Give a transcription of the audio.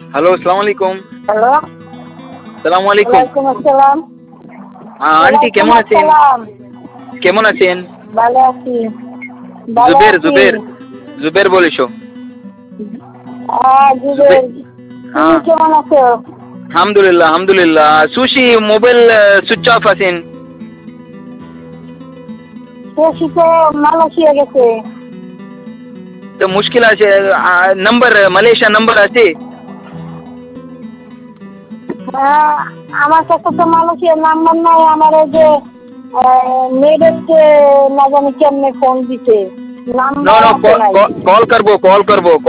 Hello, আসসালামু আলাইকুম। Hello, আসসালামু আলাইকুম। ওয়ালাইকুম আসসালাম। আন্টি ওয়ালাইকুম কেমন আছেন? আসসালাম। কেমন আছেন? ভালো আছি, ভালো জুবের, আছি। জুবের, জুবের বলিস। জুবের, জুবের, তুমি কেমন আছো? আলহামদুলিল্লাহ, আলহামদুলিল্লাহ। সুশি মোবাইল সুইচ অফ আছেন। শশী তো মালয়েশিয়া গেছে। তো মুশকিল আছে। নাম্বার মালয়েশিয়া নাম্বার আছে? হ্যাঁ, আমার কাছে তো মালয়েশিয়ার নাম্বার নাই। আমার ওই যে মেয়েদেরকে না জানি কেমনে ফোন দিতে নো, নাম্বার নো, আছে নাই। কল করবো, কল করবো।